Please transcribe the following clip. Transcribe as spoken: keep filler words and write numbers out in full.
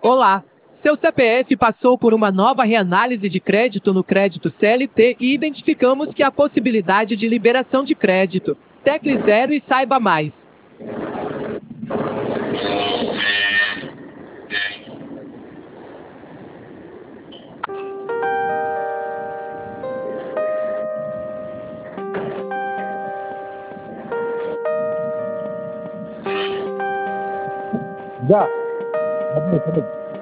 Olá! Seu C P F passou por uma nova reanálise de crédito no crédito C L T e identificamos que há possibilidade de liberação de crédito. Tecle zero e saiba mais. Já. Tá bom, tá bom.